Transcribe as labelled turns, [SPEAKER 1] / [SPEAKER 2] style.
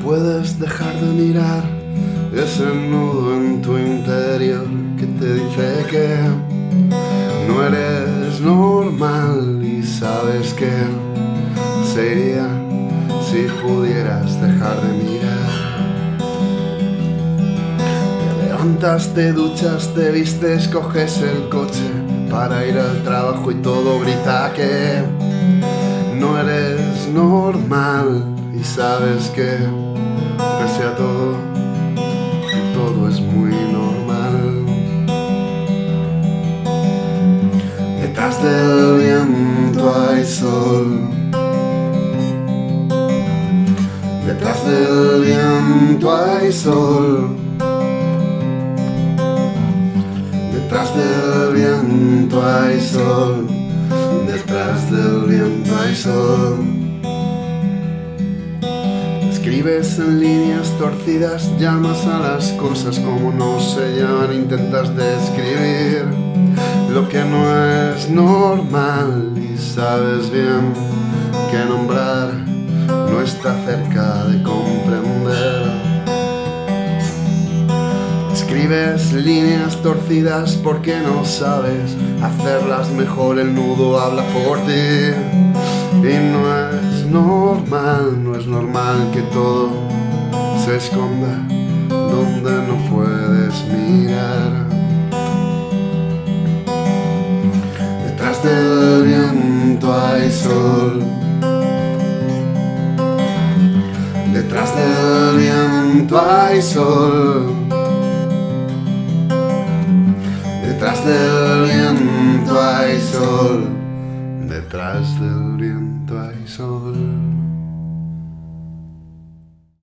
[SPEAKER 1] puedes dejar de mirar ese nudo en tu interior que te dice que no eres normal y sabes que sería si pudieras dejar de mirar. Te levantas, te duchas, te vistes, coges el coche para ir al trabajo y todo grita que no eres normal y sabes que pese a todo, todo es muy normal. Detrás del viento hay sol. Detrás del viento hay sol. Detrás del viento hay sol. Detrás del viento hay sol. Escribes en líneas torcidas, llamas a las cosas como no se llaman, intentas describir lo que no es normal y sabes bien que nombrar no está cerca de comprender. Escribes líneas torcidas porque no sabes hacerlas mejor, el nudo habla por ti y no es normal, no es normal que todo se esconda donde no puedes mirar. Detrás del viento hay sol. Detrás del viento hay sol. Detrás del viento hay sol. Detrás del viento hay sol.